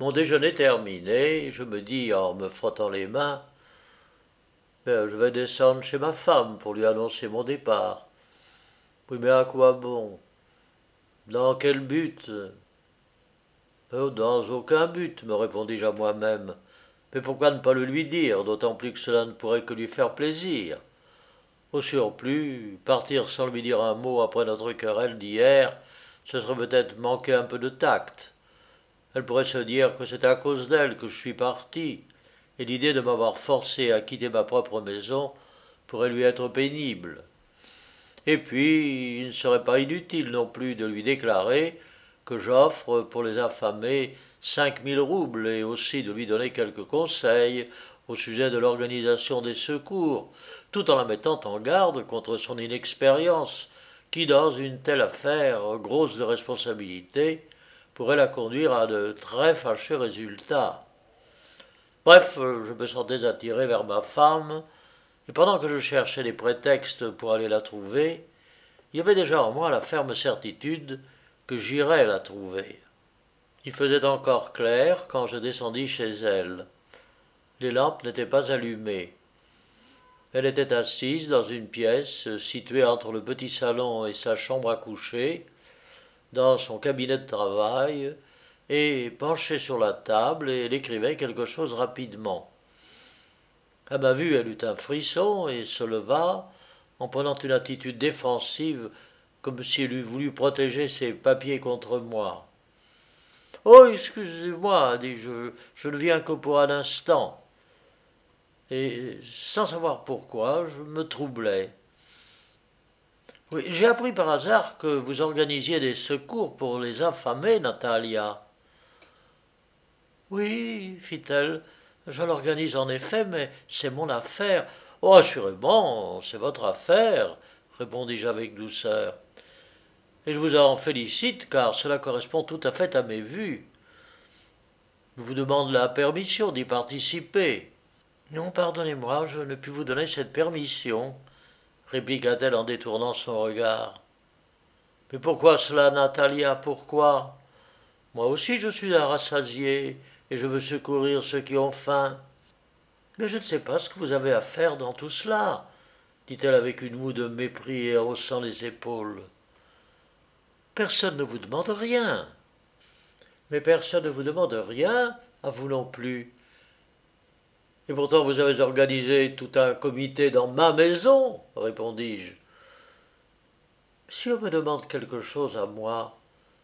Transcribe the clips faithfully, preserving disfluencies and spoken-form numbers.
Mon déjeuner terminé, je me dis en me frottant les mains, ben, je vais descendre chez ma femme pour lui annoncer mon départ. Oui, mais à quoi bon? Dans quel but? Oh, dans aucun but, me répondis-je à moi-même. Mais pourquoi ne pas le lui dire, d'autant plus que cela ne pourrait que lui faire plaisir? Au surplus, partir sans lui dire un mot après notre querelle d'hier, ce serait peut-être manquer un peu de tact. Elle pourrait se dire que c'est à cause d'elle que je suis parti, et l'idée de m'avoir forcé à quitter ma propre maison pourrait lui être pénible. Et puis, il ne serait pas inutile non plus de lui déclarer que j'offre pour les affamés cinq mille roubles et aussi de lui donner quelques conseils au sujet de l'organisation des secours, tout en la mettant en garde contre son inexpérience, qui, dans une telle affaire grosse de responsabilité, pourrait la conduire à de très fâcheux résultats. Bref, je me sentais attiré vers ma femme, et pendant que je cherchais des prétextes pour aller la trouver, il y avait déjà en moi la ferme certitude que j'irais la trouver. Il faisait encore clair quand je descendis chez elle. Les lampes n'étaient pas allumées. Elle était assise dans une pièce située entre le petit salon et sa chambre à coucher, dans son cabinet de travail, et penchée sur la table, et elle écrivait quelque chose rapidement. À ma vue, elle eut un frisson et se leva, en prenant une attitude défensive, comme si elle eût voulu protéger ses papiers contre moi. Oh, excusez-moi, dis-je, je ne viens que pour un instant. Et sans savoir pourquoi, je me troublais. Oui, j'ai appris par hasard que vous organisiez des secours pour les affamés, Natalia. Oui, fit-elle, je l'organise en effet, mais c'est mon affaire. Oh, assurément, c'est votre affaire, répondis-je avec douceur. Et je vous en félicite, car cela correspond tout à fait à mes vues. Je vous demande la permission d'y participer. Non, pardonnez-moi, je ne puis vous donner cette permission, répliqua-t-elle en détournant son regard. Mais pourquoi cela, Natalia, pourquoi? Moi aussi je suis un rassasié, et je veux secourir ceux qui ont faim. Mais je ne sais pas ce que vous avez à faire dans tout cela, dit-elle avec une moue de mépris et en haussant les épaules. Personne ne vous demande rien. Mais personne ne vous demande rien, à vous non plus. Et pourtant vous avez organisé tout un comité dans ma maison, répondis-je. Si on me demande quelque chose à moi,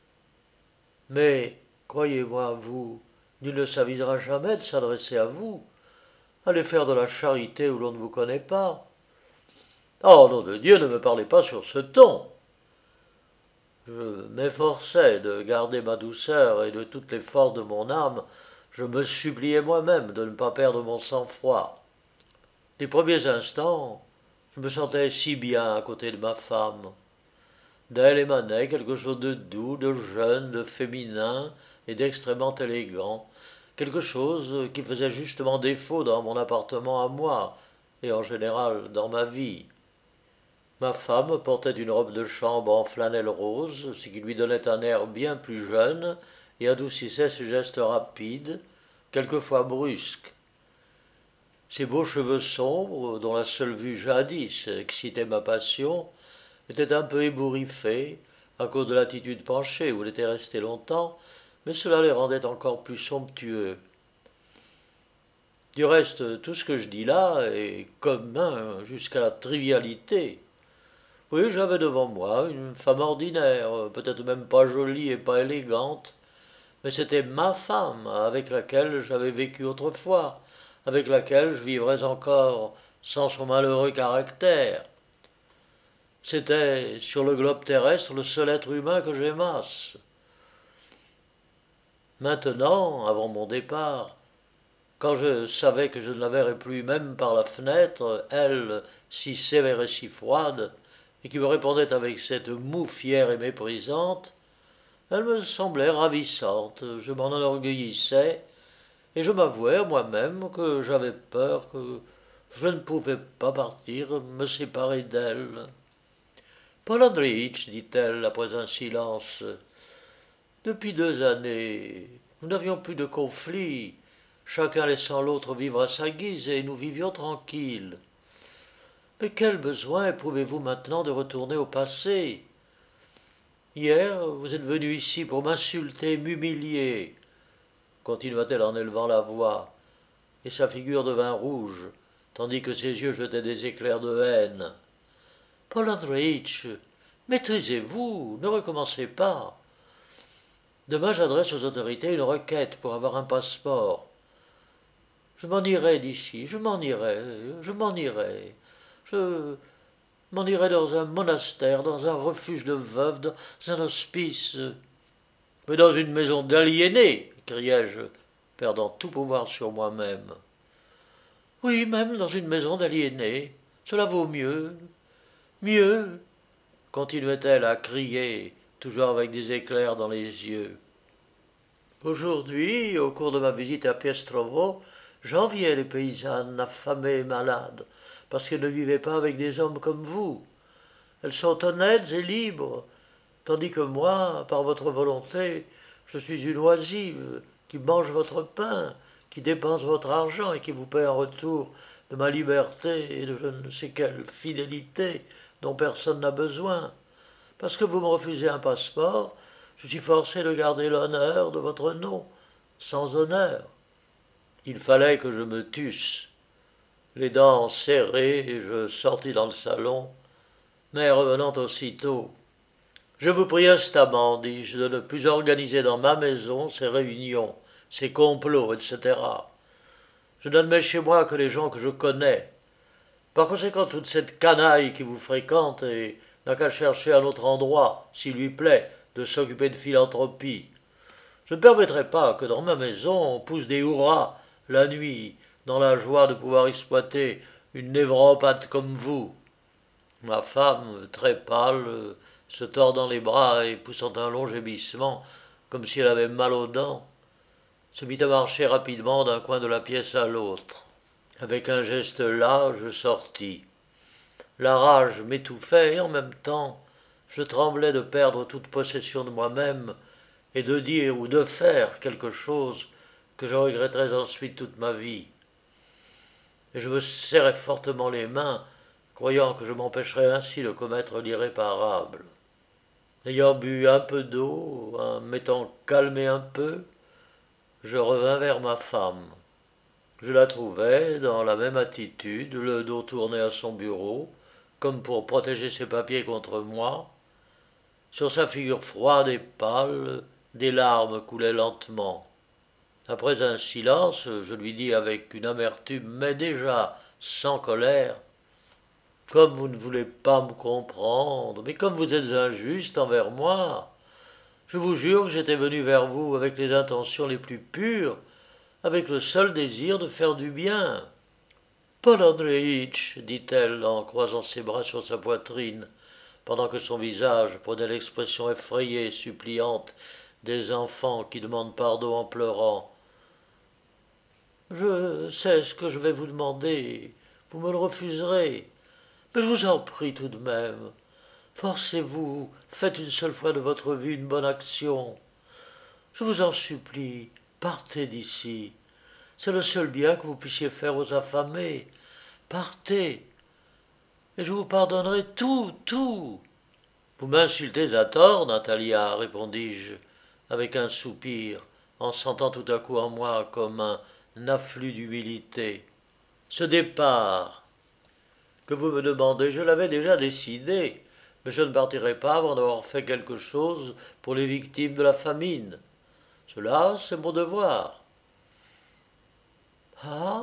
mais, croyez-moi, vous, nul ne s'avisera jamais de s'adresser à vous. Allez faire de la charité où l'on ne vous connaît pas. Oh, nom de Dieu, ne me parlez pas sur ce ton. Je m'efforçais de garder ma douceur et de toutes les forces de mon âme, je me suppliais moi-même de ne pas perdre mon sang-froid. Les premiers instants, je me sentais si bien à côté de ma femme. D'elle émanait quelque chose de doux, de jeune, de féminin et d'extrêmement élégant, quelque chose qui faisait justement défaut dans mon appartement à moi, et en général dans ma vie. Ma femme portait une robe de chambre en flanelle rose, ce qui lui donnait un air bien plus jeune et adoucissait ses gestes rapides, quelquefois brusques. Ses beaux cheveux sombres, dont la seule vue jadis excitait ma passion, étaient un peu ébouriffés, à cause de l'attitude penchée où elle était restée longtemps, mais cela les rendait encore plus somptueux. Du reste, tout ce que je dis là est commun jusqu'à la trivialité. Oui, j'avais devant moi une femme ordinaire, peut-être même pas jolie et pas élégante, mais c'était ma femme avec laquelle j'avais vécu autrefois, avec laquelle je vivrais encore sans son malheureux caractère. C'était, sur le globe terrestre, le seul être humain que j'aimasse. Maintenant, avant mon départ, quand je savais que je ne la verrais plus même par la fenêtre, elle, si sévère et si froide, et qui me répondait avec cette moue fière et méprisante, elle me semblait ravissante, je m'en enorgueillissais, et je m'avouais à moi-même que j'avais peur, que je ne pouvais pas partir, me séparer d'elle. Paul Andréitch, dit-elle après un silence, depuis deux années, Nous n'avions plus de conflits, chacun laissant l'autre vivre à sa guise, et nous vivions tranquilles. Mais quel besoin éprouvez-vous maintenant de retourner au passé? Hier, vous êtes venu ici pour m'insulter, m'humilier, continua-t-elle en élevant la voix, et sa figure devint rouge, tandis que ses yeux jetaient des éclairs de haine. Paul Andréitch, maîtrisez-vous, ne recommencez pas. Demain, j'adresse aux autorités une requête pour avoir un passeport. Je m'en irai d'ici, je m'en irai, je m'en irai. Je m'en irai dans un monastère, dans un refuge de veuves, dans un hospice. Mais dans une maison d'aliénés, criai-je, perdant tout pouvoir sur moi-même. Oui, même dans une maison d'aliénés, cela vaut mieux. Mieux, continuait-elle à crier, toujours avec des éclairs dans les yeux. Aujourd'hui, au cours de ma visite à Piestrovo, j'enviais les paysannes affamées et malades, parce qu'elles ne vivaient pas avec des hommes comme vous. Elles sont honnêtes et libres, tandis que moi, par votre volonté, je suis une oisive qui mange votre pain, qui dépense votre argent et qui vous paie en retour de ma liberté et de je ne sais quelle fidélité dont personne n'a besoin. Parce que vous me refusez un passeport, je suis forcé de garder l'honneur de votre nom, sans honneur. Il fallait que je me tusse. Les dents serrées, et je sortis dans le salon, mais revenant aussitôt. Je vous prie instamment, dis-je, de ne plus organiser dans ma maison ces réunions, ces complots, et cetera. Je n'admets chez moi que les gens que je connais. Par conséquent, toute cette canaille qui vous fréquente et n'a qu'à chercher un autre endroit, s'il lui plaît, de s'occuper de philanthropie. Je ne permettrai pas que dans ma maison on pousse des hurrahs la nuit, dans la joie de pouvoir exploiter une névropathe comme vous. Ma femme, très pâle, se tordant les bras et poussant un long gémissement, comme si elle avait mal aux dents, se mit à marcher rapidement d'un coin de la pièce à l'autre. Avec un geste las, je sortis. La rage m'étouffait et en même temps, je tremblais de perdre toute possession de moi-même et de dire ou de faire quelque chose que je regretterais ensuite toute ma vie. Et je me serrais fortement les mains, croyant que je m'empêcherais ainsi de commettre l'irréparable. Ayant bu un peu d'eau, en m'étant calmé un peu, je revins vers ma femme. Je la trouvais dans la même attitude, le dos tourné à son bureau, comme pour protéger ses papiers contre moi. Sur sa figure froide et pâle, des larmes coulaient lentement. Après un silence, je lui dis avec une amertume, mais déjà sans colère, « Comme vous ne voulez pas me comprendre, mais comme vous êtes injuste envers moi, je vous jure que j'étais venu vers vous avec les intentions les plus pures, avec le seul désir de faire du bien. »« Paul Andréitch, dit-elle en croisant ses bras sur sa poitrine, pendant que son visage prenait l'expression effrayée et suppliante des enfants qui demandent pardon en pleurant. « Je sais ce que je vais vous demander, vous me le refuserez, mais je vous en prie tout de même. Forcez-vous, faites une seule fois de votre vie une bonne action. Je vous en supplie, partez d'ici. C'est le seul bien que vous puissiez faire aux affamés. Partez, et je vous pardonnerai tout, tout. »« Vous m'insultez à tort, Natalia, répondis-je, avec un soupir, en sentant tout à coup en moi comme un afflux d'humilité. Ce départ que vous me demandez, je l'avais déjà décidé, mais je ne partirai pas avant d'avoir fait quelque chose pour les victimes de la famine. Cela, c'est mon devoir. »« Ah »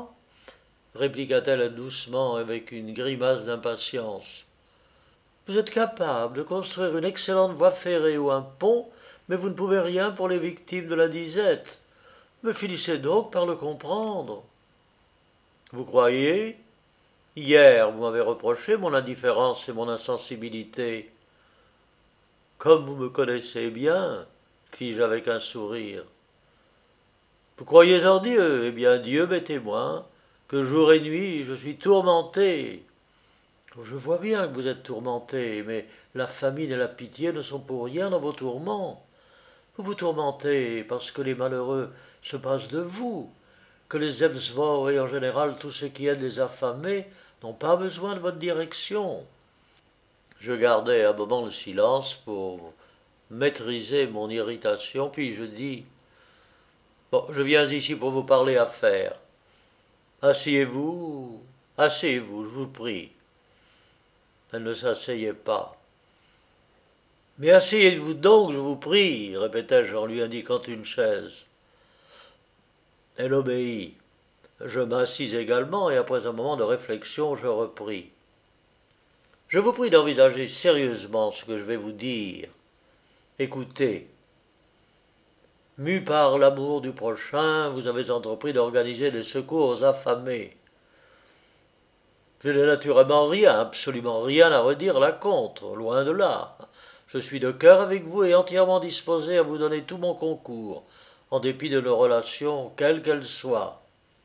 répliqua-t-elle doucement avec une grimace d'impatience. « Vous êtes capable de construire une excellente voie ferrée ou un pont, mais vous ne pouvez rien pour les victimes de la disette. Me finissez donc par le comprendre. Vous croyez ? Hier, vous m'avez reproché mon indifférence et mon insensibilité. Comme vous me connaissez bien, fis-je avec un sourire. Vous croyez en Dieu ? Eh bien, Dieu m'est témoin que jour et nuit je suis tourmenté. Je vois bien que vous êtes tourmenté, mais la famine et la pitié ne sont pour rien dans vos tourments. Vous vous tourmentez parce que les malheureux se passent de vous, que les Zemstvos et en général tous ceux qui aident les affamés n'ont pas besoin de votre direction. Je gardai un moment le silence pour maîtriser mon irritation, puis je dis « Bon, je viens ici pour vous parler affaires. Asseyez-vous, asseyez-vous, je vous prie. » Elle ne s'asseyait pas. « Mais asseyez-vous donc, je vous prie, répétai-je en lui indiquant une chaise. Elle obéit. Je m'assis également et après un moment de réflexion, je repris. Je vous prie d'envisager sérieusement ce que je vais vous dire. Écoutez. Mu par l'amour du prochain, vous avez entrepris d'organiser des secours aux affamés. Je n'ai naturellement rien, absolument rien à redire là contre, loin de là. Je suis de cœur avec vous et entièrement disposé à vous donner tout mon concours, en dépit de nos relations, quelles qu'elles soient.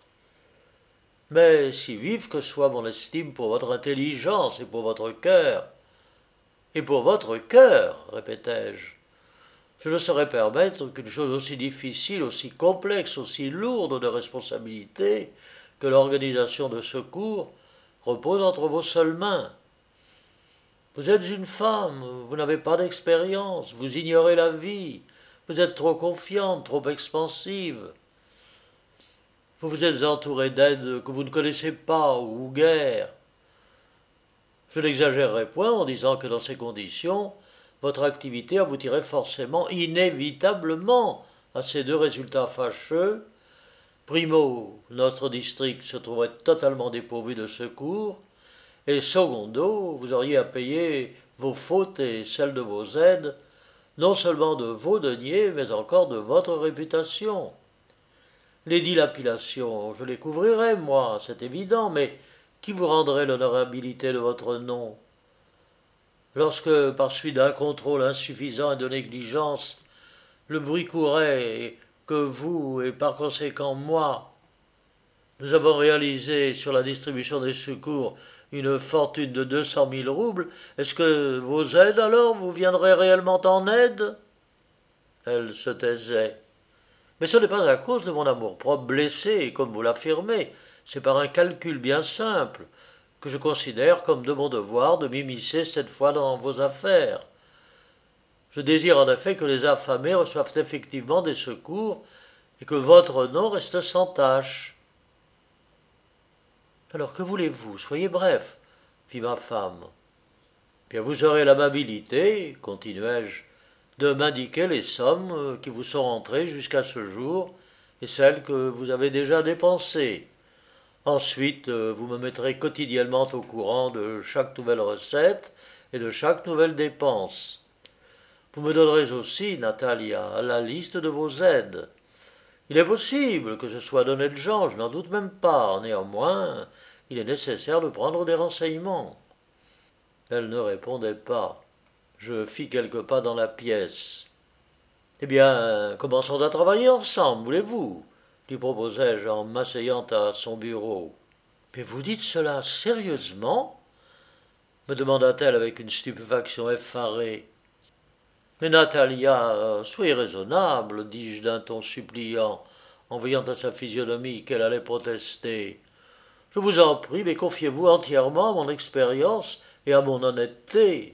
Mais si vive que soit mon estime pour votre intelligence et pour votre cœur, et pour votre cœur, répétai-je, je ne saurais permettre qu'une chose aussi difficile, aussi complexe, aussi lourde de responsabilité que l'organisation de secours repose entre vos seules mains. Vous êtes une femme, vous n'avez pas d'expérience, vous ignorez la vie, vous êtes trop confiante, trop expansive. Vous vous êtes entouré d'aides que vous ne connaissez pas ou guère. Je n'exagérerai point en disant que dans ces conditions, votre activité aboutirait forcément, inévitablement, à ces deux résultats fâcheux. Primo, notre district se trouverait totalement dépourvu de secours, et secondo, vous auriez à payer vos fautes et celles de vos aides, non seulement de vos deniers, mais encore de votre réputation. Les dilapidations, je les couvrirais, moi, c'est évident, mais qui vous rendrait l'honorabilité de votre nom? Lorsque, par suite d'un contrôle insuffisant et de négligence, le bruit courait que vous, et par conséquent moi, nous avons réalisé sur la distribution des secours une fortune de deux cent mille roubles, est-ce que vos aides, alors, vous viendraient réellement en aide? Elle se taisait. Mais ce n'est pas à cause de mon amour-propre blessé, comme vous l'affirmez, c'est par un calcul bien simple, que je considère comme de mon devoir de m'immiscer cette fois dans vos affaires. Je désire en effet que les affamés reçoivent effectivement des secours et que votre nom reste sans tache. Alors que voulez-vous? Soyez bref, fit ma femme. Bien, vous aurez l'amabilité, continuai-je, de m'indiquer les sommes qui vous sont rentrées jusqu'à ce jour et celles que vous avez déjà dépensées. Ensuite, vous me mettrez quotidiennement au courant de chaque nouvelle recette et de chaque nouvelle dépense. Vous me donnerez aussi, Natalia, la liste de vos aides. Il est possible que ce soit d'honnêtes gens, je n'en doute même pas. Néanmoins, il est nécessaire de prendre des renseignements. Elle ne répondait pas. Je fis quelques pas dans la pièce. Eh bien, commençons à travailler ensemble, voulez-vous? Lui proposai-je en m'asseyant à son bureau. Mais vous dites cela sérieusement? Me demanda-t-elle avec une stupéfaction effarée. Mais Natalia, soyez raisonnable, dis-je d'un ton suppliant, en voyant à sa physionomie qu'elle allait protester. Je vous en prie, mais confiez-vous entièrement à mon expérience et à mon honnêteté.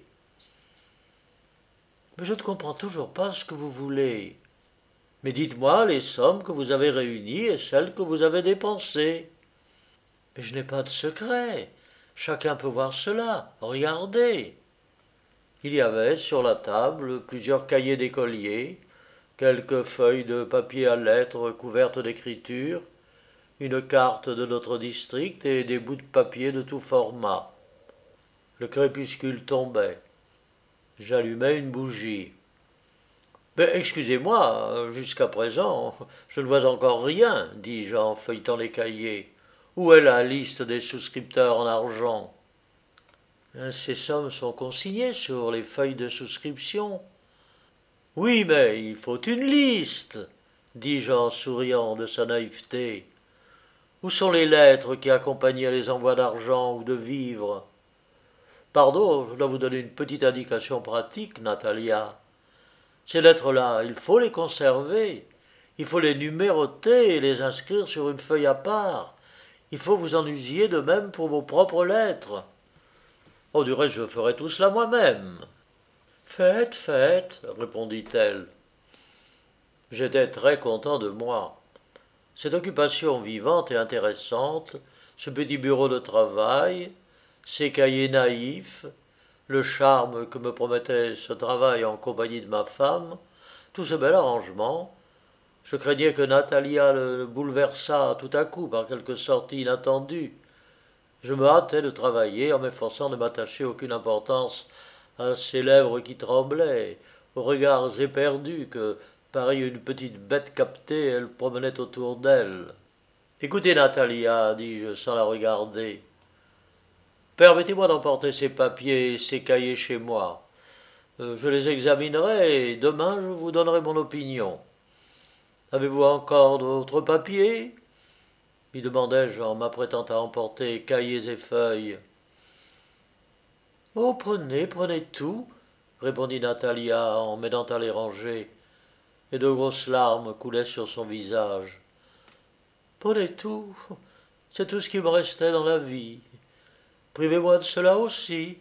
Mais je ne comprends toujours pas ce que vous voulez. Mais dites-moi les sommes que vous avez réunies et celles que vous avez dépensées. Mais je n'ai pas de secret. Chacun peut voir cela. Regardez. Il y avait sur la table plusieurs cahiers d'écolier, quelques feuilles de papier à lettres couvertes d'écriture, une carte de notre district et des bouts de papier de tout format. Le crépuscule tombait. J'allumai une bougie. Mais excusez-moi, jusqu'à présent, je ne vois encore rien, dis-je en feuilletant les cahiers. Où est la liste des souscripteurs en argent? Ces sommes sont consignées sur les feuilles de souscription. Oui, mais il faut une liste, dis-je en souriant de sa naïveté. Où sont les lettres qui accompagnaient les envois d'argent ou de vivres? Pardon, je dois vous donner une petite indication pratique, Natalia. Ces lettres-là, il faut les conserver. Il faut les numéroter et les inscrire sur une feuille à part. Il faut vous en usiez de même pour vos propres lettres. On dirait que je ferai tout cela moi-même. Faites, faites, répondit-elle. J'étais très content de moi. Cette occupation vivante et intéressante, ce petit bureau de travail, ces cahiers naïfs, le charme que me promettait ce travail en compagnie de ma femme, tout ce bel arrangement, je craignais que Natalia le bouleversât tout à coup par quelque sortie inattendue. Je me hâtais de travailler en m'efforçant de m'attacher aucune importance à ses lèvres qui tremblaient, aux regards éperdus que, pareille à une petite bête captée, elle promenait autour d'elle. Écoutez, Natalia, dis-je sans la regarder, permettez-moi d'emporter ces papiers et ces cahiers chez moi. Euh, je les examinerai et demain je vous donnerai mon opinion. Avez-vous encore d'autres papiers lui demandai-je en m'apprêtant à emporter cahiers et feuilles. Oh, prenez, prenez tout, répondit Natalia en m'aidant à les ranger, et de grosses larmes coulaient sur son visage. Prenez tout, c'est tout ce qui me restait dans la vie. Privez-moi de cela aussi.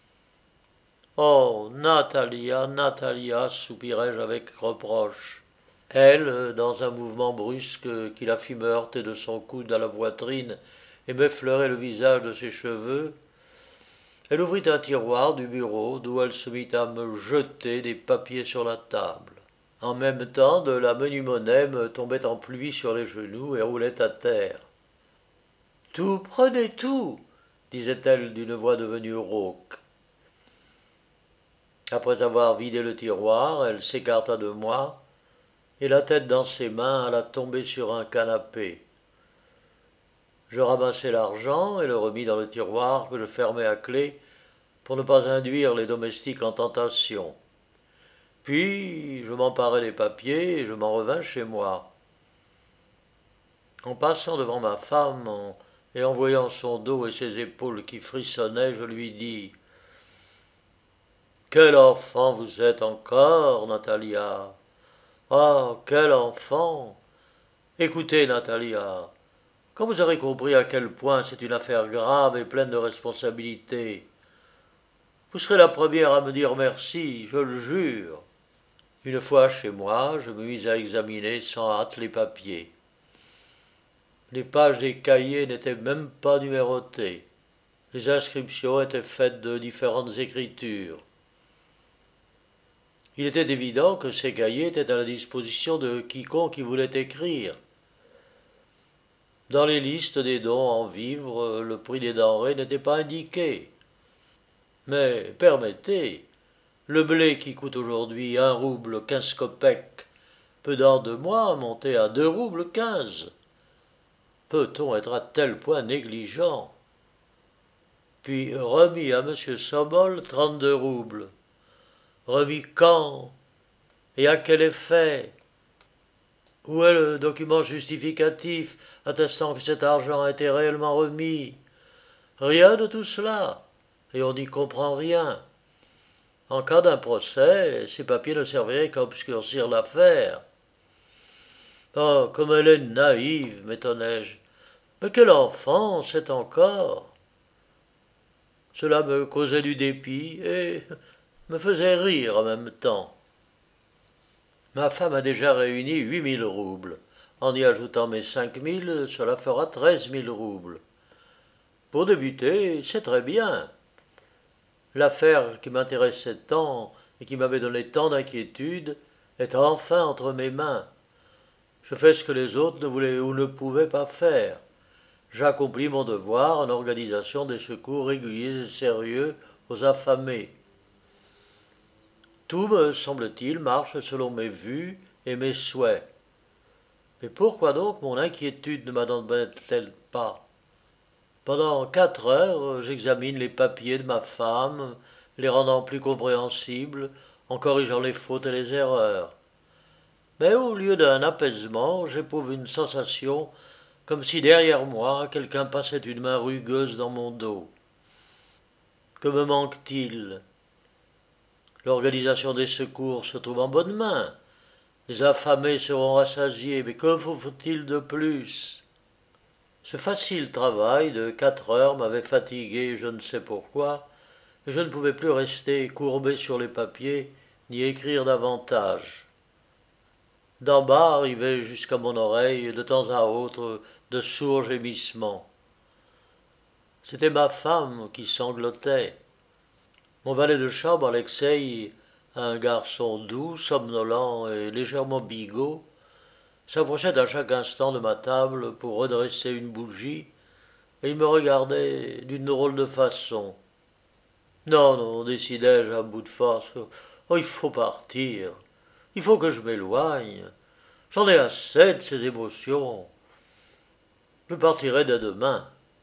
Oh, Natalia, Natalia, soupirai-je avec reproche. Elle, dans un mouvement brusque qui la fit me heurter de son coude à la poitrine et m'effleurer le visage de ses cheveux, elle ouvrit un tiroir du bureau d'où elle se mit à me jeter des papiers sur la table. En même temps, de la menue monnaie me tombait en pluie sur les genoux et roulait à terre. Tout, prenez tout, disait-elle d'une voix devenue rauque. Après avoir vidé le tiroir, elle s'écarta de moi, et la tête dans ses mains alla tomber sur un canapé. Je ramassai l'argent et le remis dans le tiroir que je fermai à clé pour ne pas induire les domestiques en tentation. Puis je m'emparai des papiers et je m'en revins chez moi. En passant devant ma femme en, et en voyant son dos et ses épaules qui frissonnaient, je lui dis « Quel enfant vous êtes encore, Natalia ! Ah, quel enfant ! Écoutez, Natalia, quand vous aurez compris à quel point c'est une affaire grave et pleine de responsabilités, vous serez la première à me dire merci, je le jure. » Une fois chez moi, je me mis à examiner sans hâte les papiers. Les pages des cahiers n'étaient même pas numérotées. Les inscriptions étaient faites de différentes écritures. Il était évident que ces cahiers étaient à la disposition de quiconque y voulait écrire. Dans les listes des dons en vivres, le prix des denrées n'était pas indiqué. Mais, permettez, le blé qui coûte aujourd'hui un rouble quinze kopecks peut dans deux mois monter à deux roubles quinze. Peut-on être à tel point négligent? Puis remis à monsieur Sobol trente-deux roubles. Remis quand? Et à quel effet? Où est le document justificatif attestant que cet argent a été réellement remis? Rien de tout cela, et on n'y comprend rien. En cas d'un procès, ces papiers ne serviraient qu'à obscurcir l'affaire. Oh, comme elle est naïve, m'étonnai-je. Mais quel enfant, c'est encore? Cela me causait du dépit et me faisait rire en même temps. Ma femme a déjà réuni huit mille roubles. En y ajoutant mes cinq mille, cela fera treize mille roubles. Pour débuter, c'est très bien. L'affaire qui m'intéressait tant et qui m'avait donné tant d'inquiétude est enfin entre mes mains. Je fais ce que les autres ne voulaient ou ne pouvaient pas faire. J'accomplis mon devoir en organisation des secours réguliers et sérieux aux affamés. Tout, me semble-t-il, marche selon mes vues et mes souhaits. Mais pourquoi donc mon inquiétude ne m'abandonne-t-elle pas? Pendant quatre heures, j'examine les papiers de ma femme, les rendant plus compréhensibles, en corrigeant les fautes et les erreurs. Mais au lieu d'un apaisement, j'éprouve une sensation comme si derrière moi quelqu'un passait une main rugueuse dans mon dos. Que me manque-t-il? L'organisation des secours se trouve en bonne main. Les affamés seront rassasiés, mais que faut-il de plus? Ce facile travail de quatre heures m'avait fatigué, je ne sais pourquoi, et je ne pouvais plus rester courbé sur les papiers, ni écrire davantage. D'en bas arrivaient jusqu'à mon oreille, de temps à autre, de sourds gémissements. C'était ma femme qui sanglotait. Mon valet de chambre, Alexei, un garçon doux, somnolent et légèrement bigot, s'approchait à chaque instant de ma table pour redresser une bougie, et il me regardait d'une drôle de façon. Non, non, décidai-je à bout de force. Oh, il faut partir. Il faut que je m'éloigne. J'en ai assez de ces émotions. Je partirai dès demain.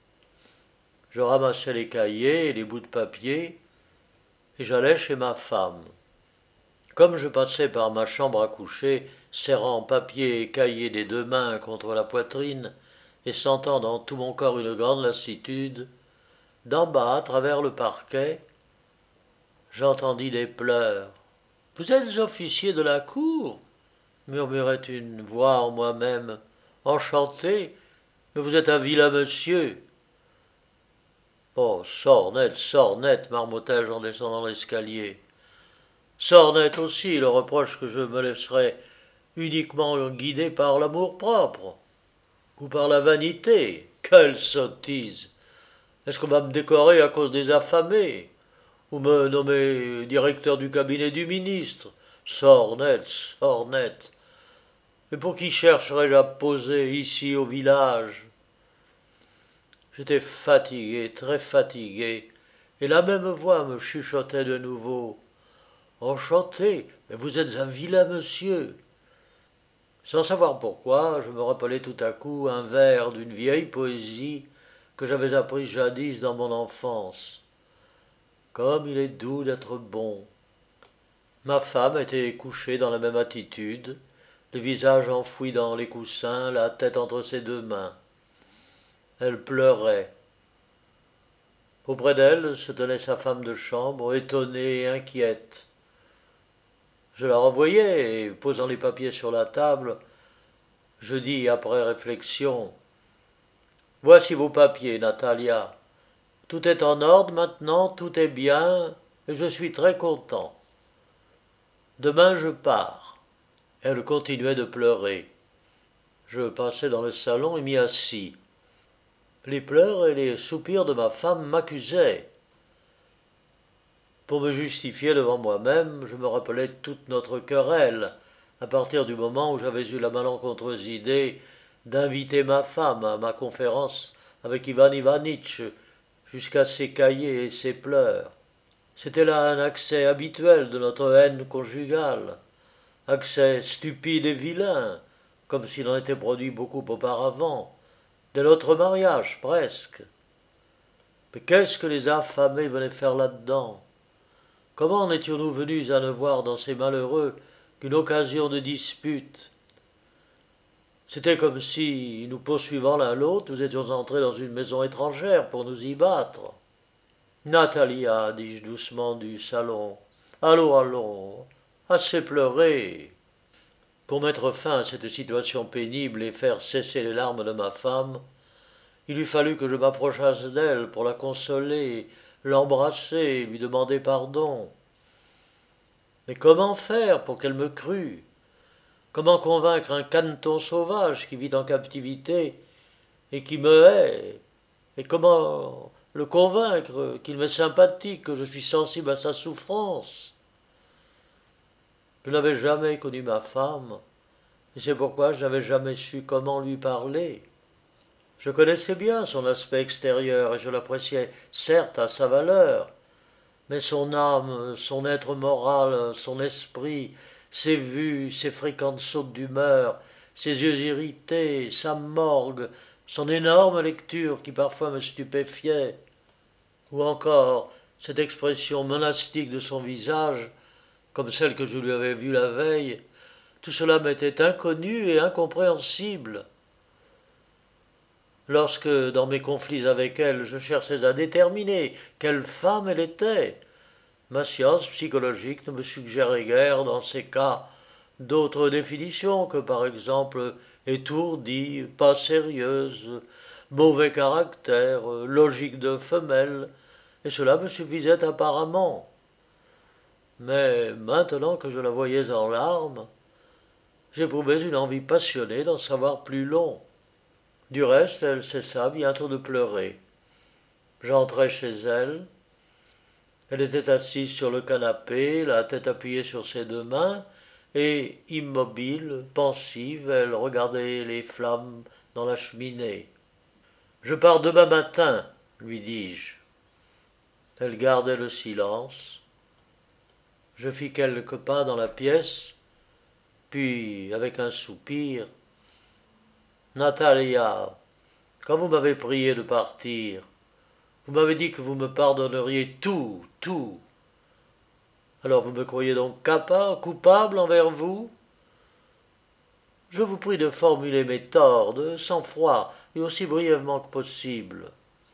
Je ramassai les cahiers et les bouts de papier, et j'allai chez ma femme. Comme je passais par ma chambre à coucher, serrant papier et cahier des deux mains contre la poitrine, et sentant dans tout mon corps une grande lassitude, d'en bas, à travers le parquet, j'entendis des pleurs. « Vous êtes officier de la cour ?» murmurait une voix en moi-même. « Enchanté, mais vous êtes un vilain monsieur. » « Oh, sors net, sors net, marmottai-je en descendant l'escalier. Sors net aussi le reproche que je me laisserais uniquement guider par l'amour-propre ou par la vanité. Quelle sottise! Est-ce qu'on va me décorer à cause des affamés ou me nommer directeur du cabinet du ministre? Sors net, sors net. Mais pour qui chercherais-je à poser ici au village? J'étais fatigué, très fatigué, et la même voix me chuchotait de nouveau. « Enchanté, mais vous êtes un vilain monsieur. » Sans savoir pourquoi, je me rappelai tout à coup un vers d'une vieille poésie que j'avais appris jadis dans mon enfance. Comme il est doux d'être bon. Ma femme était couchée dans la même attitude, le visage enfoui dans les coussins, la tête entre ses deux mains. Elle pleurait. Auprès d'elle se tenait sa femme de chambre, étonnée et inquiète. Je la renvoyai et, posant les papiers sur la table, je dis après réflexion « Voici vos papiers, Natalia. Tout est en ordre maintenant, tout est bien, et je suis très content. Demain je pars. » Elle continuait de pleurer. Je passai dans le salon et m'y assis. Les pleurs et les soupirs de ma femme m'accusaient. Pour me justifier devant moi-même, je me rappelais toute notre querelle, à partir du moment où j'avais eu la malencontreuse idée d'inviter ma femme à ma conférence avec Ivan Ivanitch, jusqu'à ses cahiers et ses pleurs. C'était là un accès habituel de notre haine conjugale, accès stupide et vilain, comme s'il en était produit beaucoup auparavant, dès notre mariage presque. Mais qu'est-ce que les affamés venaient faire là-dedans? Comment en étions-nous venus à ne voir dans ces malheureux qu'une occasion de dispute? C'était comme si, nous poursuivant l'un l'autre, nous étions entrés dans une maison étrangère pour nous y battre. « Natalia, dis-je doucement du salon, allons, allons, assez pleuré. » Pour mettre fin à cette situation pénible et faire cesser les larmes de ma femme, il eût fallu que je m'approchasse d'elle pour la consoler, l'embrasser, lui demander pardon. Mais comment faire pour qu'elle me crût? Comment convaincre un caneton sauvage qui vit en captivité et qui me hait? Et comment le convaincre qu'il m'est sympathique, que je suis sensible à sa souffrance? Je n'avais jamais connu ma femme, et c'est pourquoi je n'avais jamais su comment lui parler. Je connaissais bien son aspect extérieur, et je l'appréciais certes à sa valeur, mais son âme, son être moral, son esprit, ses vues, ses fréquentes sautes d'humeur, ses yeux irrités, sa morgue, son énorme lecture qui parfois me stupéfiait, ou encore cette expression monastique de son visage, comme celle que je lui avais vue la veille, tout cela m'était inconnu et incompréhensible. Lorsque, dans mes conflits avec elle, je cherchais à déterminer quelle femme elle était, Ma science psychologique ne me suggérait guère dans ces cas d'autres définitions que par exemple étourdie, pas sérieuse, mauvais caractère, logique de femelle, et cela me suffisait apparemment. Mais maintenant que je la voyais en larmes, j'éprouvais une envie passionnée d'en savoir plus long. Du reste, elle cessa bientôt de pleurer. J'entrai chez elle. Elle était assise sur le canapé, la tête appuyée sur ses deux mains, et, immobile, pensive, elle regardait les flammes dans la cheminée. Je pars demain matin, lui dis-je. Elle gardait le silence. Je fis quelques pas dans la pièce, puis, avec un soupir, Natalia, quand vous m'avez prié de partir, vous m'avez dit que vous me pardonneriez tout, tout. Alors vous me croyez donc capable, coupable envers vous? Je vous prie de formuler mes torts de sang-froid et aussi brièvement que possible.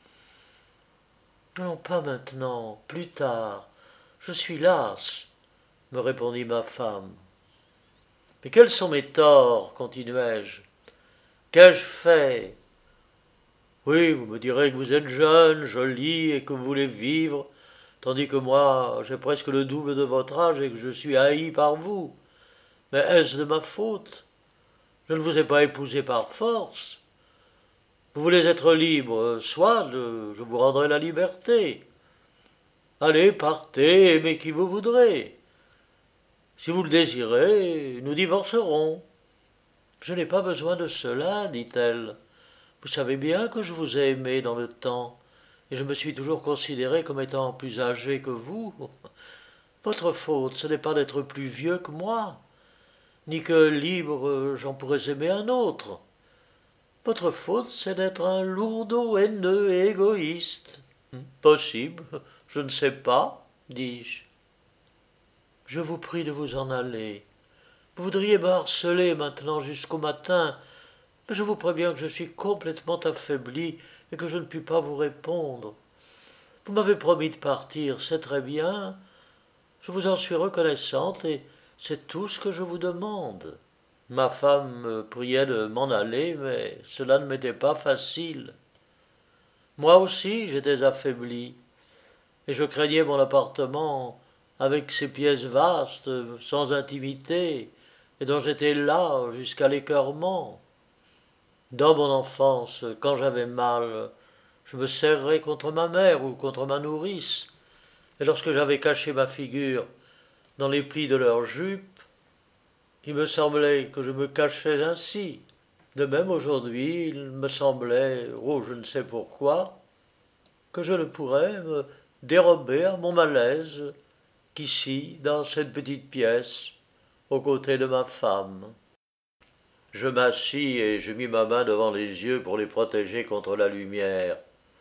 Non, pas maintenant, plus tard. Je suis lasse, me répondit ma femme. Mais quels sont mes torts, continuai-je. Qu'ai-je fait? Oui, vous me direz que vous êtes jeune, jolie et que vous voulez vivre, tandis que moi, j'ai presque le double de votre âge et que je suis haï par vous. Mais est-ce de ma faute? Je ne vous ai pas épousé par force. Vous voulez être libre, soit, je, je vous rendrai la liberté. Allez, partez, aimez qui vous voudrez. Si vous le désirez, nous divorcerons. Je n'ai pas besoin de cela, dit-elle. Vous savez bien que je vous ai aimé dans le temps, et je me suis toujours considéré comme étant plus âgé que vous. Votre faute, ce n'est pas d'être plus vieux que moi, ni que libre j'en pourrais aimer un autre. Votre faute, c'est d'être un lourdeau haineux et égoïste. Possible, je ne sais pas, dis-je. Je vous prie de vous en aller. Vous voudriez me harceler maintenant jusqu'au matin, mais je vous préviens que je suis complètement affaibli et que je ne puis pas vous répondre. Vous m'avez promis de partir, c'est très bien. Je vous en suis reconnaissante et c'est tout ce que je vous demande. Ma femme me priait de m'en aller, mais cela ne m'était pas facile. Moi aussi j'étais affaibli, et je craignais mon appartement avec ses pièces vastes, sans intimité, et dont j'étais là jusqu'à l'écœurement. Dans mon enfance, quand j'avais mal, je me serrais contre ma mère ou contre ma nourrice, et lorsque j'avais caché ma figure dans les plis de leur jupe, il me semblait que je me cachais ainsi. De même aujourd'hui, il me semblait, oh je ne sais pourquoi, que je ne pourrais me dérober à mon malaise qu'ici, dans cette petite pièce, aux côtés de ma femme. Je m'assis et je mis ma main devant les yeux pour les protéger contre la lumière.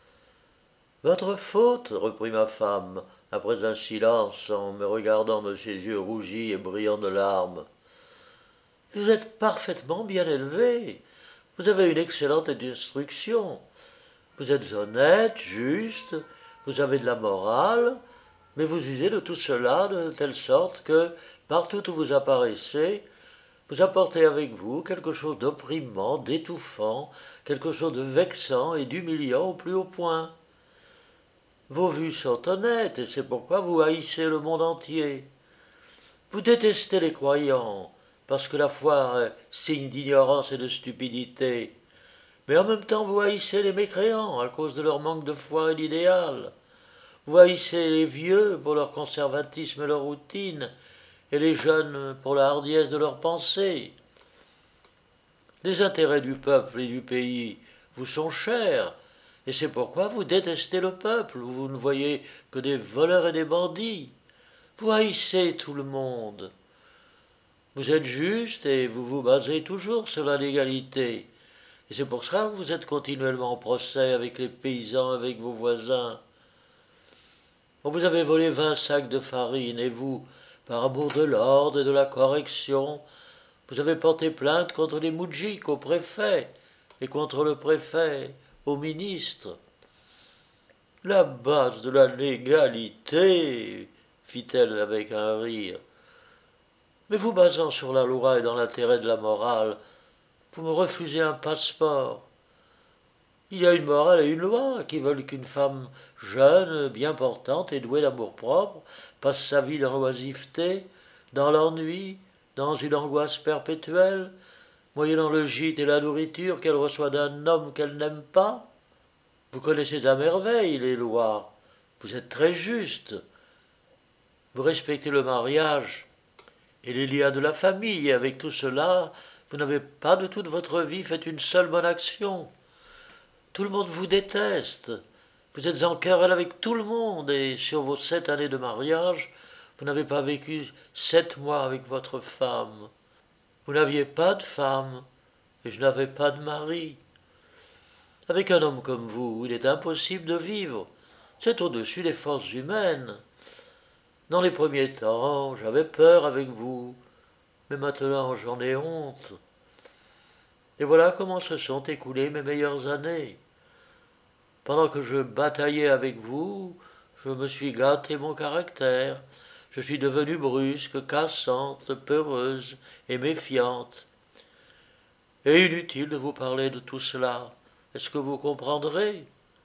Votre faute, reprit ma femme, après un silence, en me regardant de ses yeux rougis et brillants de larmes. Vous êtes parfaitement bien élevé. Vous avez une excellente instruction. Vous êtes honnête, juste, vous avez de la morale, mais vous usez de tout cela de telle sorte que, partout où vous apparaissez, vous apportez avec vous quelque chose d'opprimant, d'étouffant, quelque chose de vexant et d'humiliant au plus haut point. Vos vues sont honnêtes, et c'est pourquoi vous haïssez le monde entier. Vous détestez les croyants, parce que la foi est signe d'ignorance et de stupidité, mais en même temps vous haïssez les mécréants à cause de leur manque de foi et d'idéal. Vous haïssez les vieux pour leur conservatisme et leur routine, et les jeunes pour la hardiesse de leurs pensées. Les intérêts du peuple et du pays vous sont chers, et c'est pourquoi vous détestez le peuple, où vous ne voyez que des voleurs et des bandits. Vous haïssez tout le monde. Vous êtes juste et vous vous basez toujours sur la légalité. Et c'est pour cela que vous êtes continuellement en procès avec les paysans, avec vos voisins. Vous avez volé vingt sacs de farine, et vous, par amour de l'ordre et de la correction, vous avez porté plainte contre les moudjiks au préfet, et contre le préfet au ministre. La base de la légalité, fit-elle avec un rire. Mais vous basant sur la loi et dans l'intérêt de la morale, vous me refusez un passeport. Il y a une morale et une loi qui veulent qu'une femme jeune, bien portante et douée d'amour-propre passe sa vie dans l'oisiveté, dans l'ennui, dans une angoisse perpétuelle, moyennant le gîte et la nourriture qu'elle reçoit d'un homme qu'elle n'aime pas. Vous connaissez à merveille les lois, vous êtes très juste, vous respectez le mariage et les liens de la famille, et avec tout cela, vous n'avez pas de toute votre vie fait une seule bonne action. Tout le monde vous déteste, vous êtes en querelle avec tout le monde, et sur vos sept années de mariage, vous n'avez pas vécu sept mois avec votre femme. Vous n'aviez pas de femme, et je n'avais pas de mari. Avec un homme comme vous, il est impossible de vivre. C'est au-dessus des forces humaines. Dans les premiers temps, j'avais peur avec vous, mais maintenant j'en ai honte. Et voilà comment se sont écoulées mes meilleures années. Pendant que je bataillais avec vous, je me suis gâté mon caractère. Je suis devenue brusque, cassante, peureuse et méfiante. Et inutile de vous parler de tout cela. Est-ce que vous comprendrez?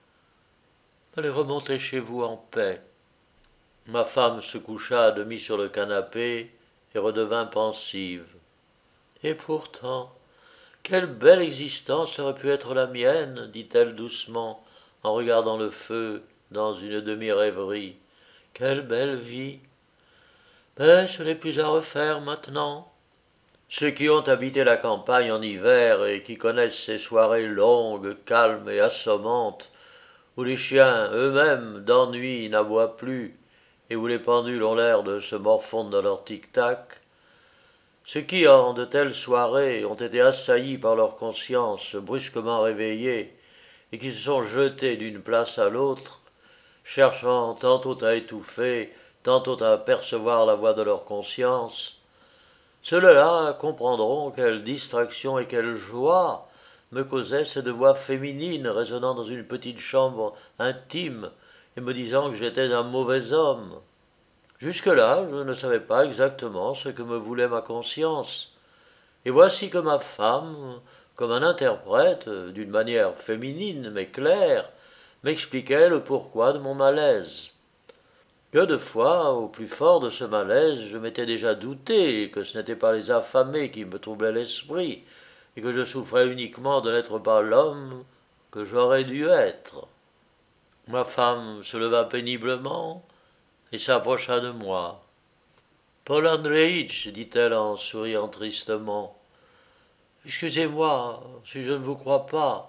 Allez remonter chez vous en paix. Ma femme se coucha à demi sur le canapé et redevint pensive. Et pourtant, quelle belle existence aurait pu être la mienne, dit-elle doucement, en regardant le feu dans une demi-rêverie. Quelle belle vie! Mais ce n'est plus à refaire maintenant. Ceux qui ont habité la campagne en hiver et qui connaissent ces soirées longues, calmes et assommantes, où les chiens eux-mêmes d'ennui n'aboient plus, et où les pendules ont l'air de se morfondre dans leur tic-tac, ceux qui, en de telles soirées, ont été assaillis par leur conscience brusquement réveillée, et qui se sont jetés d'une place à l'autre, cherchant tantôt à étouffer, tantôt à percevoir la voix de leur conscience, ceux-là comprendront quelle distraction et quelle joie me causaient ces deux voix féminines résonnant dans une petite chambre intime et me disant que j'étais un mauvais homme. Jusque-là, je ne savais pas exactement ce que me voulait ma conscience. Et voici que ma femme, comme un interprète, d'une manière féminine mais claire, m'expliquait le pourquoi de mon malaise. Que de fois, au plus fort de ce malaise, je m'étais déjà douté que ce n'étaient pas les affamés qui me troublaient l'esprit, et que je souffrais uniquement de n'être pas l'homme que j'aurais dû être. Ma femme se leva péniblement et s'approcha de moi. « Paul Andréitch, dit-elle en souriant tristement, excusez-moi si je ne vous crois pas.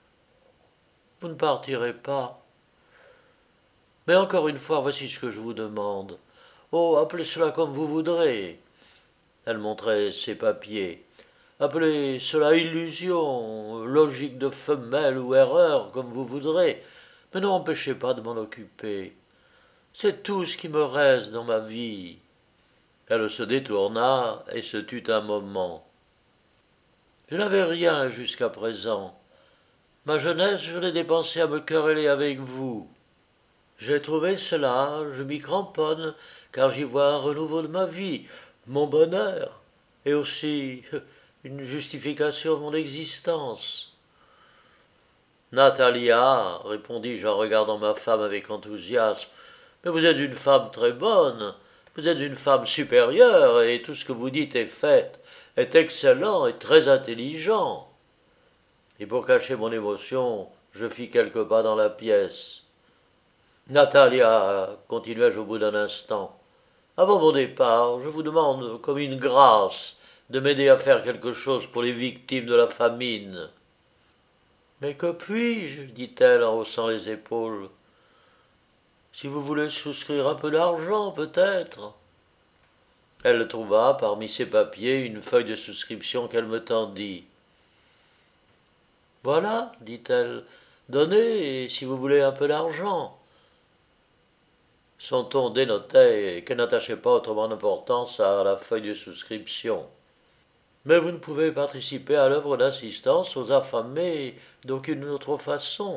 Vous ne partirez pas. Mais encore une fois, voici ce que je vous demande. Oh, appelez cela comme vous voudrez. » Elle montrait ses papiers. « Appelez cela illusion, logique de femelle ou erreur, comme vous voudrez, mais ne m'empêchez pas de m'en occuper. C'est tout ce qui me reste dans ma vie. » Elle se détourna et se tut un moment. « Je n'avais rien jusqu'à présent. Ma jeunesse, je l'ai dépensée à me quereller avec vous. J'ai trouvé cela, je m'y cramponne, car j'y vois un renouveau de ma vie, mon bonheur, et aussi une justification de mon existence. »« Natalia, répondis-je en regardant ma femme avec enthousiasme, mais vous êtes une femme très bonne, vous êtes une femme supérieure, et tout ce que vous dites et faites est excellent et très intelligent. » Et pour cacher mon émotion, je fis quelques pas dans la pièce. « Natalia, continuai-je au bout d'un instant, avant mon départ, je vous demande comme une grâce de m'aider à faire quelque chose pour les victimes de la famine. »« Mais que puis-je » dit-elle en haussant les épaules. « Si vous voulez souscrire un peu d'argent, peut-être. » Elle trouva parmi ses papiers une feuille de souscription qu'elle me tendit. « Voilà, dit-elle, donnez si vous voulez un peu d'argent. » Son ton dénotait qu'elle n'attachait pas autrement d'importance à la feuille de souscription. « Mais vous ne pouvez participer à l'œuvre d'assistance aux affamés d'aucune autre façon. »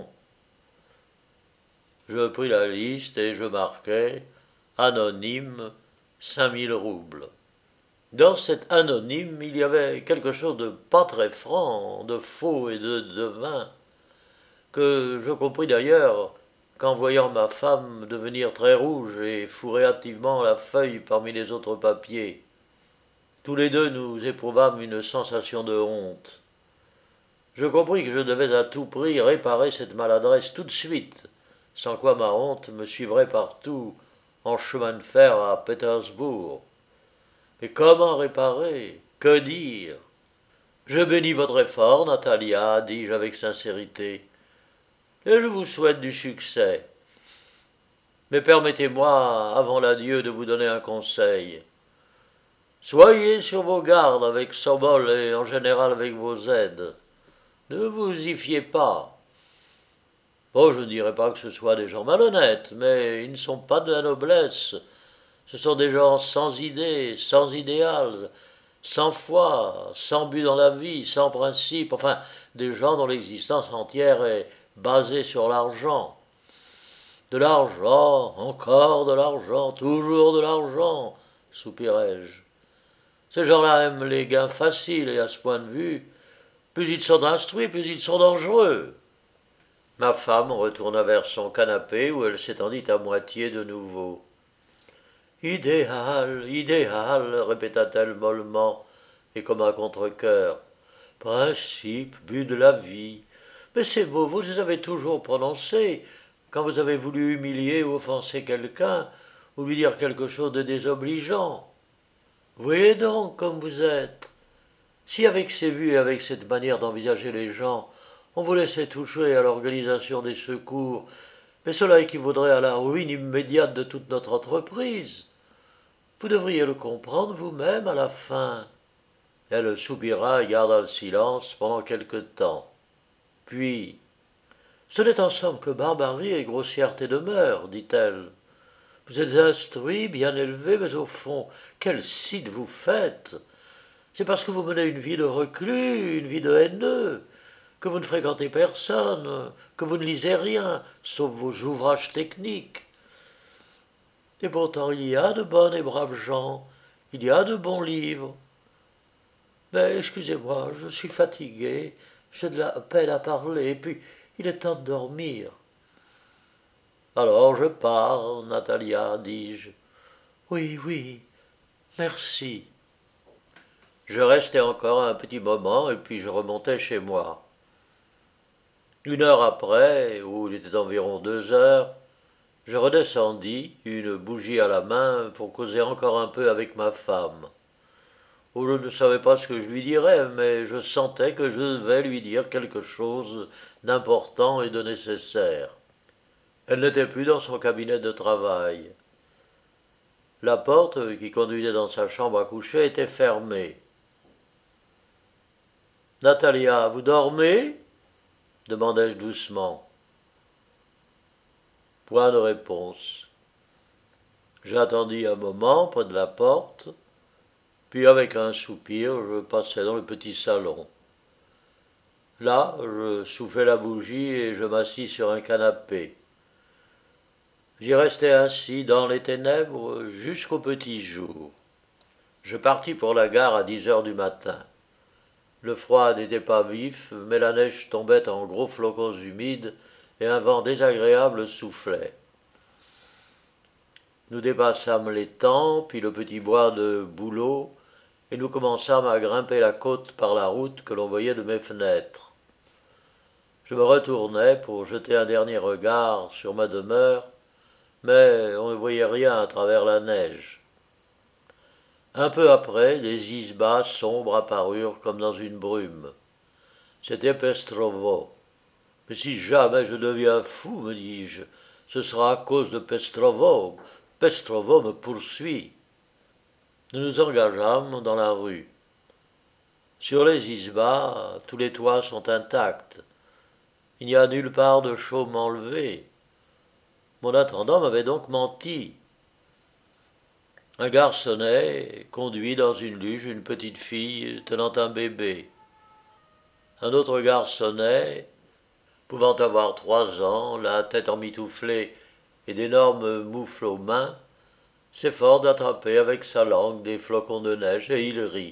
Je pris la liste et je marquai anonyme, cinq mille roubles. Dans cet anonyme, il y avait quelque chose de pas très franc, de faux et de devin, que je compris d'ailleurs qu'en voyant ma femme devenir très rouge et fourrer hâtivement la feuille parmi les autres papiers. Tous les deux nous éprouvâmes une sensation de honte. Je compris que je devais à tout prix réparer cette maladresse tout de suite, sans quoi ma honte me suivrait partout en chemin de fer à Pétersbourg. Mais comment réparer? Que dire? Je bénis votre effort, Natalia, dis-je avec sincérité, et je vous souhaite du succès. Mais permettez-moi, avant l'adieu, de vous donner un conseil. Soyez sur vos gardes avec Sobol et en général avec vos aides. Ne vous y fiez pas. Bon, je ne dirais pas que ce soit des gens malhonnêtes, mais ils ne sont pas de la noblesse. Ce sont des gens sans idées, sans idéal, sans foi, sans but dans la vie, sans principe, enfin, des gens dont l'existence entière est basée sur l'argent. De l'argent, encore de l'argent, toujours de l'argent, soupirai-je. Ces gens-là aiment les gains faciles et à ce point de vue, plus ils sont instruits, plus ils sont dangereux. Ma femme retourna vers son canapé où elle s'étendit à moitié de nouveau. Idéal, idéal, répéta-t-elle mollement et comme un contre-cœur. Principe, but de la vie. Mais ces mots, vous les avez toujours prononcés quand vous avez voulu humilier ou offenser quelqu'un ou lui dire quelque chose de désobligeant. Voyez donc comme vous êtes. Si avec ces vues et avec cette manière d'envisager les gens, on vous laissait toucher à l'organisation des secours, mais cela équivaudrait à la ruine immédiate de toute notre entreprise. Vous devriez le comprendre vous-même à la fin. Elle soupira et garda le silence pendant quelque temps. Puis, ce n'est en somme que barbarie et grossièreté de mœurs, dit-elle. Vous êtes instruit, bien élevé, mais au fond, quel cid vous faites? C'est parce que vous menez une vie de reclus, une vie de haineux, que vous ne fréquentez personne, que vous ne lisez rien, sauf vos ouvrages techniques. Et pourtant il y a de bonnes et braves gens, il y a de bons livres. Mais excusez-moi, je suis fatigué, j'ai de la peine à parler, et puis il est temps de dormir. Alors je pars, Natalia, dis-je. Oui, oui, merci. Je restai encore un petit moment, et puis je remontai chez moi. Une heure après, ou il était environ deux heures, je redescendis, une bougie à la main, pour causer encore un peu avec ma femme. Oh, je ne savais pas ce que je lui dirais, mais je sentais que je devais lui dire quelque chose d'important et de nécessaire. Elle n'était plus dans son cabinet de travail. La porte qui conduisait dans sa chambre à coucher était fermée. « Natalia, vous dormez ?» demandai-je doucement. Point de réponse. J'attendis un moment près de la porte, puis avec un soupir, je passai dans le petit salon. Là, je soufflai la bougie et je m'assis sur un canapé. J'y restai ainsi dans les ténèbres jusqu'au petit jour. Je partis pour la gare à dix heures du matin. Le froid n'était pas vif, mais la neige tombait en gros flocons humides et un vent désagréable soufflait. Nous dépassâmes l'étang, puis le petit bois de Bouleau, et nous commençâmes à grimper la côte par la route que l'on voyait de mes fenêtres. Je me retournai pour jeter un dernier regard sur ma demeure, mais on ne voyait rien à travers la neige. Un peu après, des isbas sombres apparurent comme dans une brume. C'était Pestrovo. Mais si jamais je deviens fou, me dis-je, ce sera à cause de Pestrovo. Pestrovo me poursuit. Nous nous engageâmes dans la rue. Sur les isbas, tous les toits sont intacts. Il n'y a nulle part de chaume enlevé. Mon attendant m'avait donc menti. Un garçonnet conduit dans une luge une petite fille tenant un bébé. Un autre garçonnet, pouvant avoir trois ans, la tête emmitouflée et d'énormes moufles aux mains, s'efforce d'attraper avec sa langue des flocons de neige et il rit.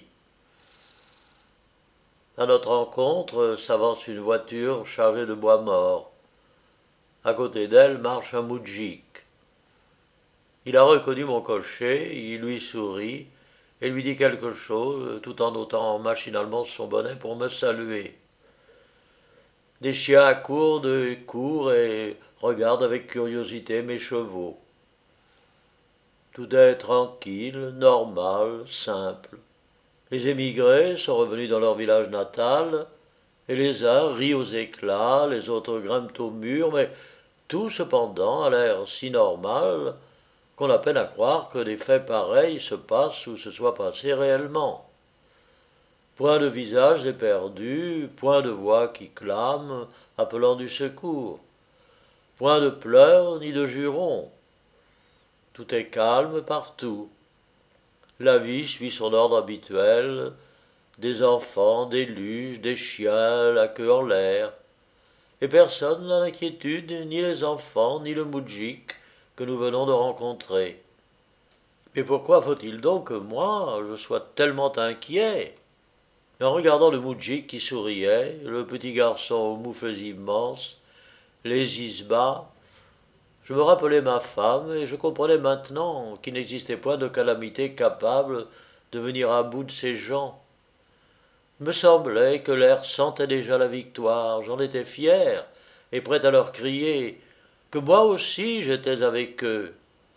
À notre rencontre s'avance une voiture chargée de bois mort. À côté d'elle marche un moudjik. Il a reconnu mon cocher, il lui sourit et lui dit quelque chose tout en ôtant machinalement son bonnet pour me saluer. Des chiens accourent et courent et regardent avec curiosité mes chevaux. Tout est tranquille, normal, simple. Les émigrés sont revenus dans leur village natal, et les uns rient aux éclats, les autres grimpent au mur, mais tout cependant a l'air si normal qu'on a peine à croire que des faits pareils se passent ou se soient passés réellement. Point de visage éperdu, point de voix qui clament, appelant du secours, point de pleurs ni de jurons. Tout est calme partout. La vie suit son ordre habituel, des enfants, des luges, des chiens, la queue en l'air, et personne n'a l'inquiétude, ni les enfants, ni le moudjik que nous venons de rencontrer. Mais pourquoi faut-il donc que moi, je sois tellement inquiet ? En regardant le moudjik qui souriait, le petit garçon aux moufles immenses, les isbas, je me rappelais ma femme et je comprenais maintenant qu'il n'existait point de calamité capable de venir à bout de ces gens. Il me semblait que l'air sentait déjà la victoire, j'en étais fier et prêt à leur crier que moi aussi j'étais avec eux.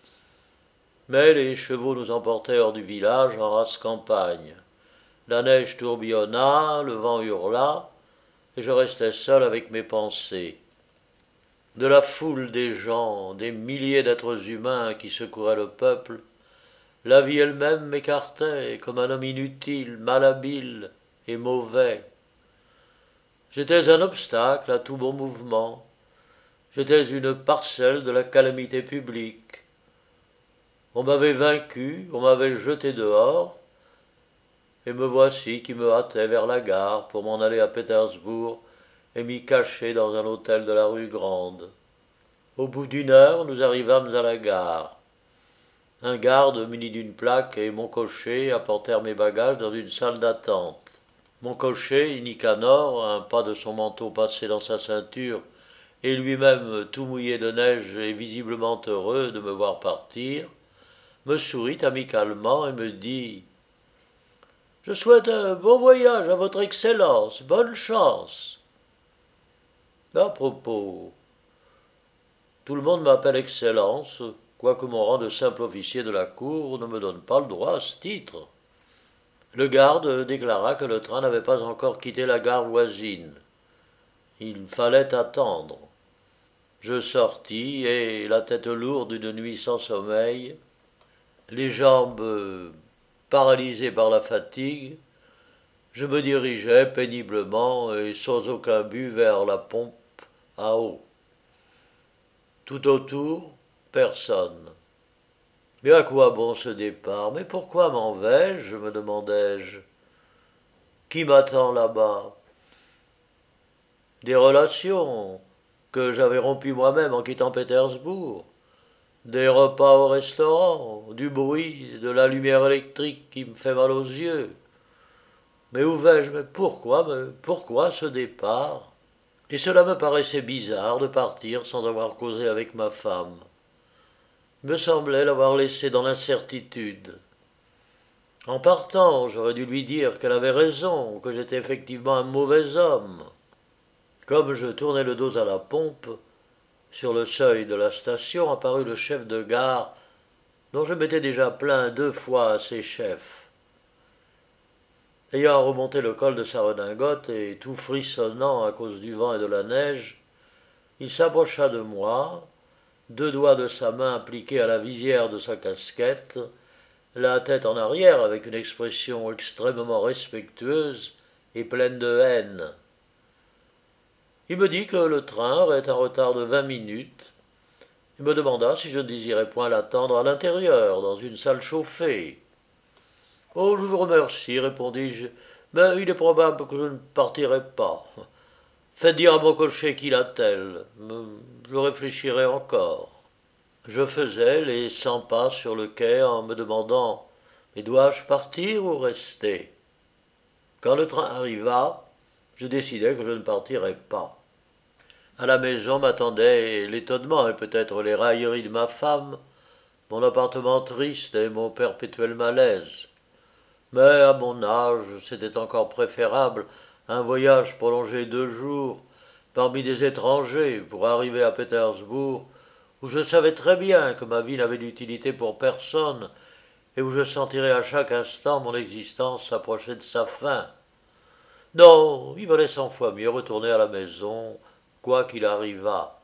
Mais les chevaux nous emportaient hors du village en rase campagne. La neige tourbillonna, le vent hurla, et je restais seul avec mes pensées. De la foule des gens, des milliers d'êtres humains qui secouraient le peuple, la vie elle-même m'écartait comme un homme inutile, malhabile et mauvais. J'étais un obstacle à tout bon mouvement, j'étais une parcelle de la calamité publique. On m'avait vaincu, on m'avait jeté dehors, et me voici qui me hâtais vers la gare pour m'en aller à Pétersbourg et m'y cacher dans un hôtel de la rue Grande. Au bout d'une heure, nous arrivâmes à la gare. Un garde muni d'une plaque et mon cocher apportèrent mes bagages dans une salle d'attente. Mon cocher, Nicanor, un pas de son manteau passé dans sa ceinture, et lui-même tout mouillé de neige et visiblement heureux de me voir partir, me sourit amicalement et me dit « Je souhaite un bon voyage à votre Excellence, bonne chance. » À propos, tout le monde m'appelle Excellence, quoique mon rang de simple officier de la cour ne me donne pas le droit à ce titre. Le garde déclara que le train n'avait pas encore quitté la gare voisine. Il fallait attendre. Je sortis et, la tête lourde d'une nuit sans sommeil, les jambes paralysées par la fatigue, je me dirigeais péniblement et sans aucun but vers la pompe à eau. Tout autour, personne. Mais à quoi bon ce départ? Mais pourquoi m'en vais-je, me demandai-je. Qui m'attend là-bas? Des relations que j'avais rompues moi-même en quittant Pétersbourg, des repas au restaurant, du bruit, de la lumière électrique qui me fait mal aux yeux. Mais où vais-je? Mais pourquoi, mais pourquoi ce départ? Et cela me paraissait bizarre de partir sans avoir causé avec ma femme. Il me semblait l'avoir laissée dans l'incertitude. En partant, j'aurais dû lui dire qu'elle avait raison, que j'étais effectivement un mauvais homme. Comme je tournais le dos à la pompe, sur le seuil de la station apparut le chef de gare, dont je m'étais déjà plaint deux fois à ses chefs. Ayant remonté le col de sa redingote et tout frissonnant à cause du vent et de la neige, il s'approcha de moi, deux doigts de sa main appliqués à la visière de sa casquette, la tête en arrière avec une expression extrêmement respectueuse et pleine de haine. Il me dit que le train aurait un retard de vingt minutes. Il me demanda si je ne désirais point l'attendre à l'intérieur, dans une salle chauffée. « Oh, je vous remercie, répondis-je, mais il est probable que je ne partirai pas. Faites dire à mon cocher qu'il attelle. Je réfléchirai encore. » Je faisais les cent pas sur le quai en me demandant « Mais dois-je partir ou rester ?» Quand le train arriva, je décidai que je ne partirais pas. À la maison m'attendaient l'étonnement et peut-être les railleries de ma femme, mon appartement triste et mon perpétuel malaise. Mais à mon âge, c'était encore préférable un voyage prolongé de jours parmi des étrangers pour arriver à Pétersbourg, où je savais très bien que ma vie n'avait d'utilité pour personne et où je sentirais à chaque instant mon existence s'approcher de sa fin. Non, il valait cent fois mieux retourner à la maison, quoi qu'il arrivât.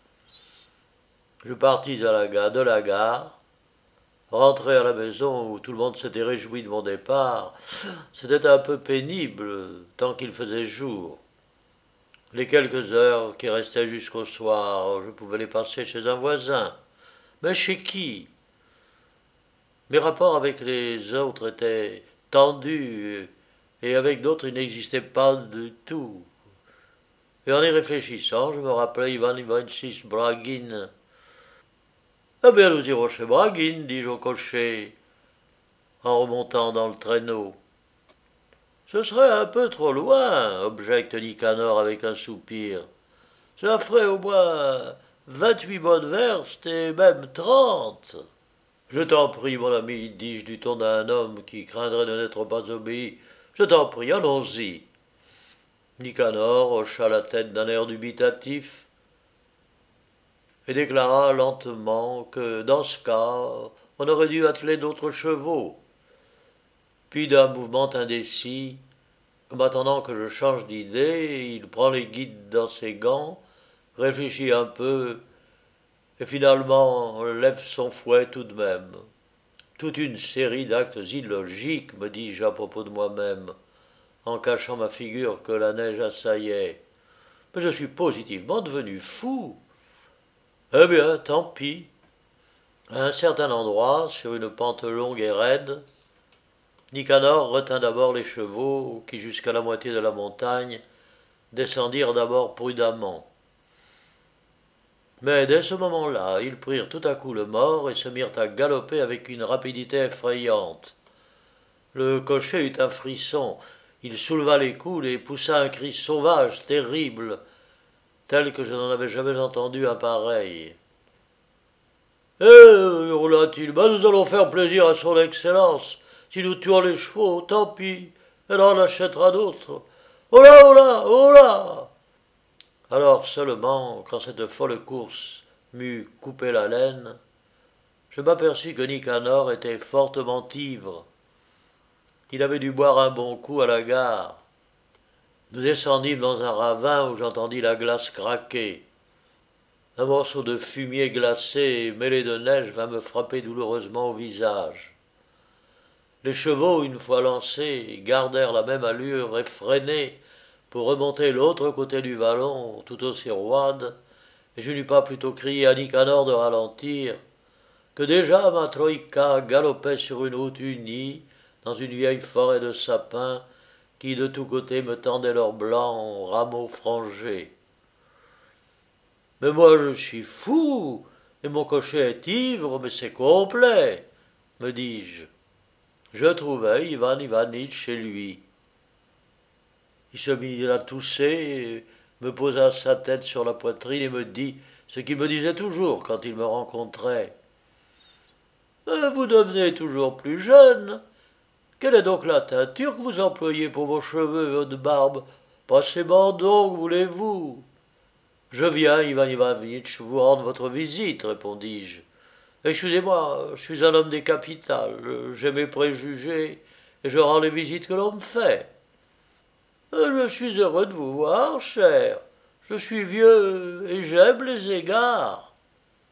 Je partis à la gare, de la gare, rentrer à la maison où tout le monde s'était réjoui de mon départ, c'était un peu pénible tant qu'il faisait jour. Les quelques heures qui restaient jusqu'au soir, je pouvais les passer chez un voisin. Mais chez qui? Mes rapports avec les autres étaient tendus et avec d'autres ils n'existaient pas du tout. Et en y réfléchissant, je me rappelais Ivan Ivanitch Braguin. Eh bien, nous irons chez Braguin, dis-je au cocher, en remontant dans le traîneau. Ce serait un peu trop loin, objecte Nicanor avec un soupir. Cela ferait au moins vingt-huit bonnes verstes et même trente. Je t'en prie, mon ami, dis-je du ton d'un homme qui craindrait de n'être pas obéi. Je t'en prie, allons-y. Nicanor hocha la tête d'un air dubitatif et déclara lentement que, dans ce cas, on aurait dû atteler d'autres chevaux. Puis, d'un mouvement indécis, comme attendant que je change d'idée, il prend les guides dans ses gants, réfléchit un peu, et finalement lève son fouet tout de même. Toute une série d'actes illogiques, me dis-je à propos de moi-même, en cachant ma figure que la neige assaillait. Mais je suis positivement devenu fou. Eh bien, tant pis. À un certain endroit, sur une pente longue et raide, Nicanor retint d'abord les chevaux qui, jusqu'à la moitié de la montagne, descendirent d'abord prudemment. Mais dès ce moment-là, ils prirent tout à coup le mors et se mirent à galoper avec une rapidité effrayante. Le cocher eut un frisson, il souleva les coudes et poussa un cri sauvage, terrible, tel que je n'en avais jamais entendu un pareil. « Eh » hurla-t-il, ben nous allons faire plaisir à son Excellence. Si nous tuons les chevaux, tant pis, elle en achètera d'autres. Oh là, oh là, oh là !» Alors seulement, quand cette folle course m'eut coupé la laine, je m'aperçus que Nicanor était fortement ivre. Il avait dû boire un bon coup à la gare. Nous descendîmes dans un ravin où j'entendis la glace craquer. Un morceau de fumier glacé mêlé de neige vint me frapper douloureusement au visage. Les chevaux, une fois lancés, gardèrent la même allure effrénée pour remonter l'autre côté du vallon, tout aussi roide, et je n'eus pas plutôt crié à Nicanor de ralentir, que déjà ma troïka galopait sur une route unie, dans une vieille forêt de sapins, qui de tous côtés me tendaient leurs blancs rameaux frangés. Mais moi je suis fou, et mon cocher est ivre, mais c'est complet, me dis-je. Je trouvai Ivan Ivanitch chez lui. Il se mit à tousser, me posa sa tête sur la poitrine et me dit ce qu'il me disait toujours quand il me rencontrait. « Vous devenez toujours plus jeune. Quelle est donc la teinture que vous employez pour vos cheveux et votre barbe? Passez-moi donc, voulez-vous ?» « Je viens, Ivan Ivanitch, vous rendre votre visite, répondis-je. Excusez-moi, je suis un homme des capitales, j'ai mes préjugés, et je rends les visites que l'on me fait. Je suis heureux de vous voir, cher. Je suis vieux et j'aime les égards.